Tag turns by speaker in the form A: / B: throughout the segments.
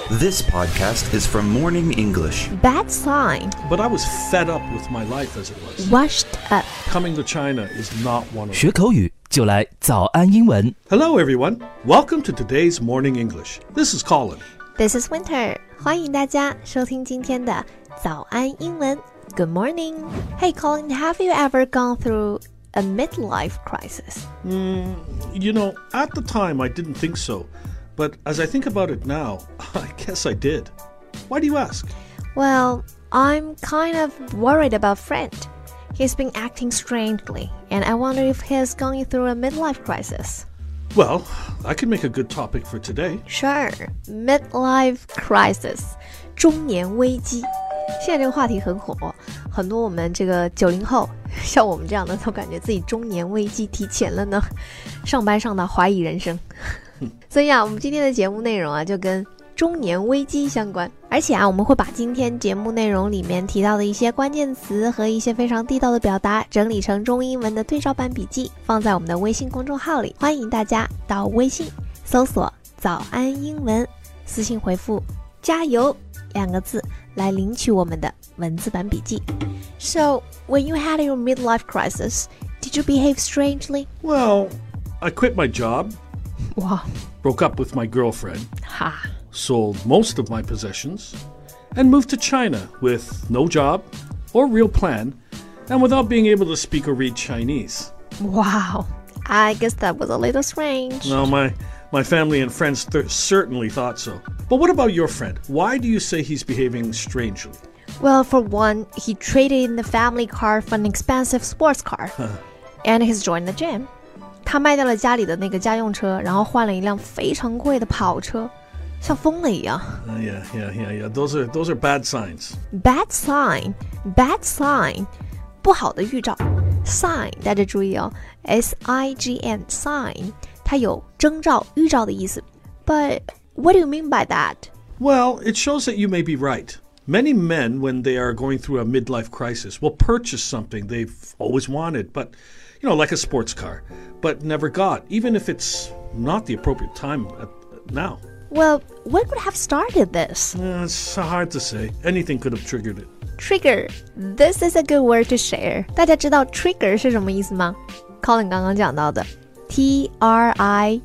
A: This podcast is from Morning English.
B: Bad sign.
C: But I was fed up with my life as it was.
B: Washed up.
C: Coming to China is not one of
D: 学
C: them.
D: 口语就来早安英文。
C: Hello everyone. Welcome to today's Morning English. This is Colin.
B: This is Winter. 欢迎大家收听今天的早安英文。Good morning. Hey Colin, have you ever gone through a midlife crisis?
C: You know, at the time I didn't think so. But as I think about it now, I guess I did. Why do you ask?
B: Well, I'm kind of worried about friend. He's been acting strangely, and I wonder if he's going through a midlife crisis.
C: Well, I could make a good topic for today.
B: Sure, midlife crisis, 中年危机。现在这个话题很火，很多我们这个90后，像我们这样的都感觉自己中年危机提前了呢，上班上到怀疑人生。所以啊，我们今天的节目内容啊，就跟中年危机相关。而且啊，我们会把今天节目内容里面提到的一些关键词和一些非常地道的表达，整理成中英文的对照版笔记，放在我们的微信公众号里。欢迎大家到微信搜索早安英文，私信回复加油2个字来领取我们的文字版笔记。So, when you had your midlife crisis, did you behave strangely?
C: Well, I quit my job,
B: 哇，
C: broke up with my girlfriend,
B: 哈，
C: sold most of my possessions, and moved to China with no job or real plan, and without being able to speak or read Chinese.
B: Wow, I guess that was a little strange.
C: No, my family and friends certainly thought so. But what about your friend? Why do you say he's behaving strangely?
B: Well, for one, he traded in the family car for an expensive sports car, and he's joined the gym. 他卖掉了家里的那个家用车，然后换了一辆非常贵的跑车，像疯了一样。
C: Yeah. Those are bad signs.
B: Bad sign, 不好的预兆。Sign 大家注意哦 ，S-I-G-N sign， 它有征兆、预兆的意思。But what do you mean by that?
C: Well, it shows that you may be right. Many men, when they are going through a midlife crisis, will purchase something they've always wanted, but, like a sports car, but never got, even if it's not the appropriate time now.
B: Well, what could have started this?
C: It's hard to say. Anything could have triggered it.
B: Trigger. This is a good word to share. 大家知道 trigger 是什么意思吗？ Colin 刚刚讲到的 T-R-I-G-G-E-R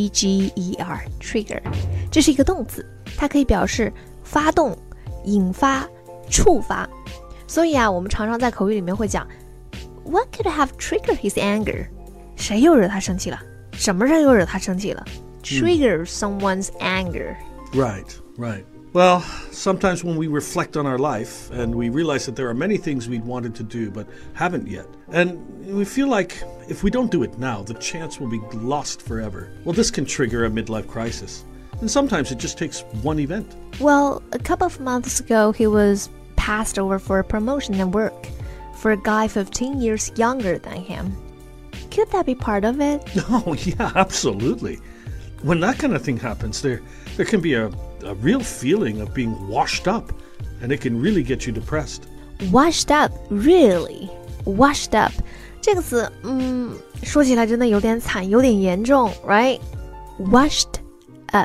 B: Trigger 这是一个动词，它可以表示发动、引发、触发。所以啊，我们常常在口语里面会讲 What could have triggered his anger? 谁又惹他生气了？什么人又惹他生气了？ Trigger someone's anger.
C: Right. Well, sometimes when we reflect on our life and we realize that there are many things we'd wanted to do but haven't yet, and we feel like if we don't do it now, the chance will be lost forever. Well, this can trigger a midlife crisis. And sometimes it just takes one event.
B: Well, a couple of months ago, he was passed over for a promotion at work for a guy 15 years younger than him. Could that be part of it?
C: Oh, yeah, absolutely. When that kind of thing happens, there can be a real feeling of being washed up, and it can really get you depressed.
B: Washed up, really? Washed up. 这个词，说起来真的有点惨，有点严重 right? Washed up.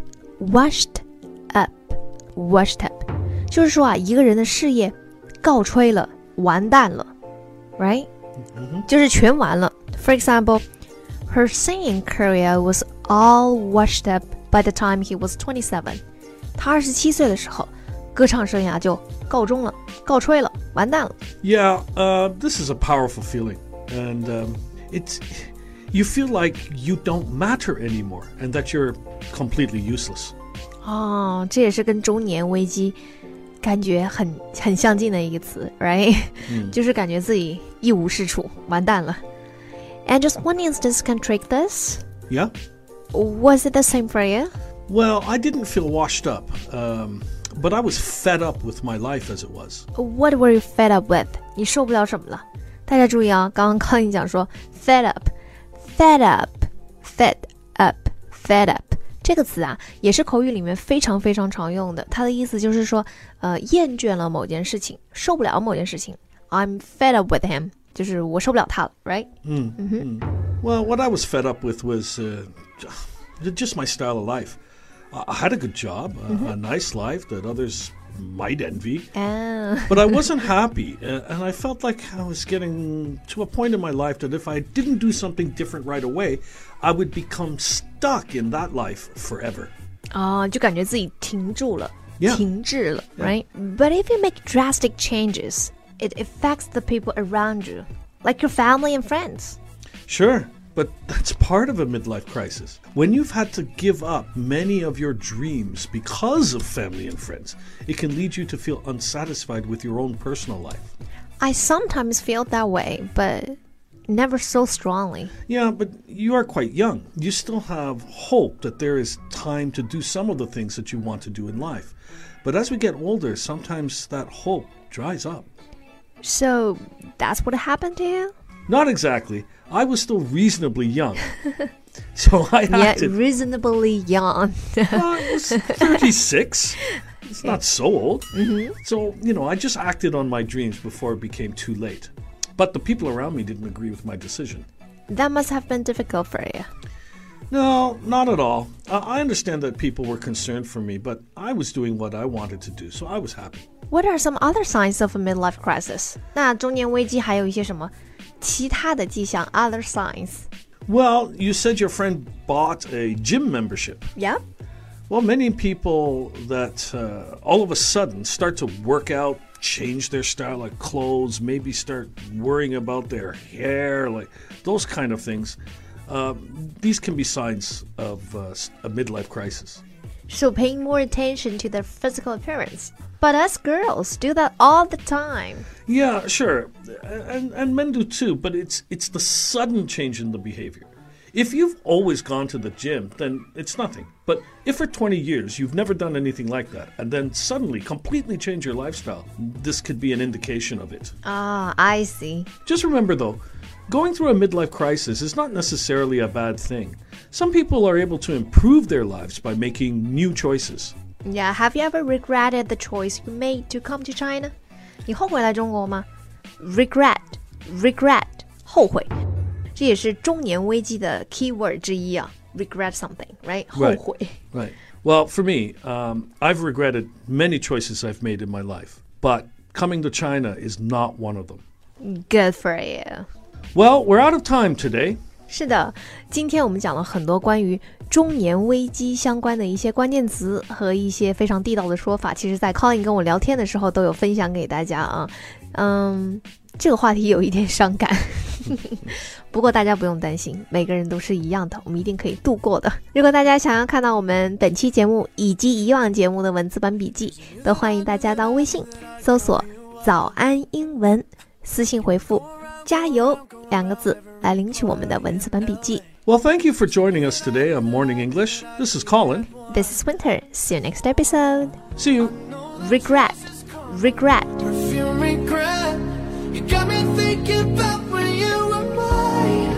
B: 就是说啊，一个人的事业告吹了，完蛋了 right? 就是全完了。For example, her singing career was all washed up by the time he was 27. 他27岁的时候，歌唱生涯就告终了，告吹了，完蛋了。
C: Yeah, this is a powerful feeling. And you feel like you don't matter anymore and that you're completely useless.
B: 哦，这也是跟中年危机感觉很相近的一个词 right? 就是感觉自己一无是处，完蛋了。And just one instance can trigger this?
C: Yeah?
B: Was it the same for you?
C: Well, I didn't feel washed up, but I was fed up with my life as it was.
B: What were you fed up with? 你受不了什么了？大家注意啊，刚刚Colin讲说 fed up 这个词啊，也是口语里面非常非常常用的。它的意思就是说，厌倦了某件事情，受不了某件事情。I'm fed up with him. 就是我受不了他了 right?
C: Well, what I was fed up with was just my style of life. I had a good job, a nice life that others might envy.
B: Oh.
C: But I wasn't happy, and I felt like I was getting to a point in my life that if I didn't do something different right away, I would become stuck in that life forever.
B: 就感觉自己停住了
C: Yeah.
B: 停滞了 right? But if you make drastic changes, it affects the people around you, like your family and friends.
C: Sure, but that's part of a midlife crisis. When you've had to give up many of your dreams because of family and friends, it can lead you to feel unsatisfied with your own personal life.
B: I sometimes feel that way, but never so strongly.
C: Yeah, but you are quite young. You still have hope that there is time to do some of the things that you want to do in life. But as we get older, sometimes that hope dries up.
B: So that's what happened to you?
C: Not exactly. I was still reasonably young. So I acted...
B: Yeah, reasonably young.
C: I was 36. It's not so old. So, I just acted on my dreams before it became too late. But the people around me didn't agree with my decision.
B: That must have been difficult for you.
C: No, not at all. I understand that people were concerned for me, but I was doing what I wanted to do, so I was happy.
B: What are some other signs of a midlife crisis? 那中年危机还有一些什么其他的迹象 other signs?
C: Well, you said your friend bought a gym membership.
B: Yeah.
C: Well, many people that all of a sudden start to work out, change their style of clothes, maybe start worrying about their hair, like those kind of things. These can be signs of a midlife crisis.
B: So paying more attention to their physical appearance. But us girls do that all the time.
C: Yeah, sure. And men do too, but it's the sudden change in the behavior. If you've always gone to the gym, then it's nothing. But if for 20 years you've never done anything like that, and then suddenly completely change your lifestyle, this could be an indication of it.
B: Ah, I see.
C: Just remember though, going through a midlife crisis is not necessarily a bad thing. Some people are able to improve their lives by making new choices.
B: Yeah, have you ever regretted the choice you made to come to China? 你后悔来中国吗？ Regret, 后悔。这也是中年危机的 keyword 之一啊。Regret something, right? 后悔。
C: Right. Well, for me, I've regretted many choices I've made in my life, but coming to China is not one of them.
B: Good for you.
C: Well, we're out of time today.
B: 是的，今天我们讲了很多关于中年危机相关的一些关键词和一些非常地道的说法，其实在 Colin 跟我聊天的时候都有分享给大家啊。这个话题有一点伤感不过大家不用担心，每个人都是一样的，我们一定可以度过的。如果大家想要看到我们本期节目以及以往节目的文字版笔记，都欢迎大家到微信搜索早安英文，私信回复加油2个字来领取我们的文字版笔记。
C: Well, thank you for joining us today on Morning English. This is Colin.
B: This is Winter. See you next episode.
C: See you.
B: Regret.
E: Perfume regret. You got me thinking about when you were mine.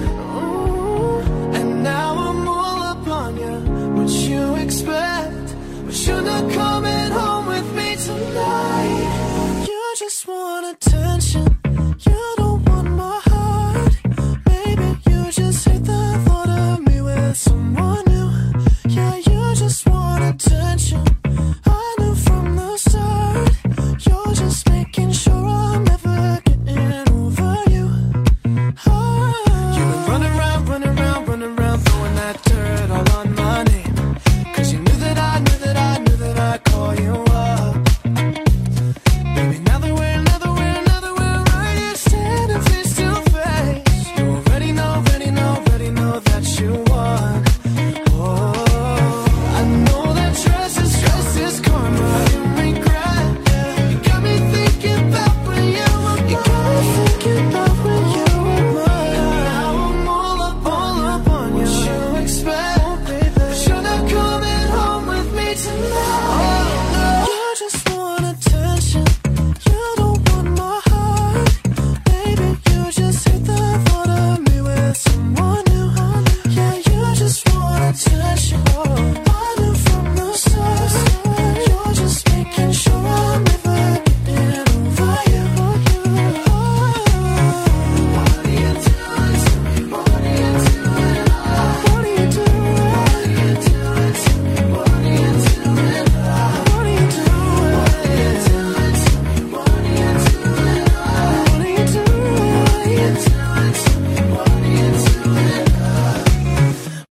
E: Ooh. And now I'm all up on you. What you expect? But you're not coming home with me tonight. You just want attention. You don't want my heart. Maybe you just hate the thought of me with someone new. Yeah, you just want attention.